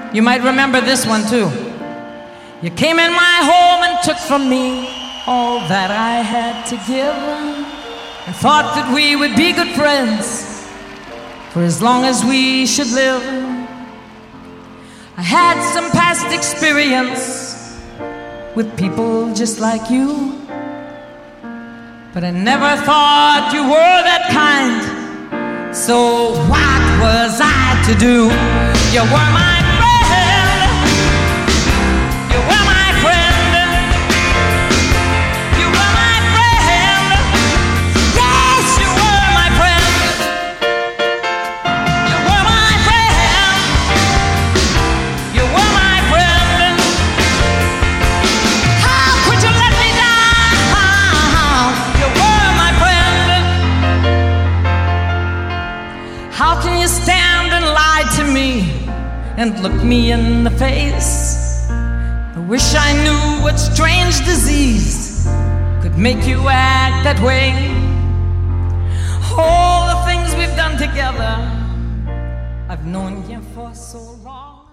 You might remember this one too. You came in my home and took from me all that I had to give, and thought that we would be good friends for as long as we should live. I had some past experience with people just like you, but I never thought you were that kind. So what was I to do? You were my friend. You were my friend. You were my friend. Yes, you were my friend. You were my friend. You were my friend. How could you let me down? You were my friend. How can you stand and lie to me and look me in the face? I wish I knew what strange disease could make you act that way. All the things we've done together, I've known you for so long.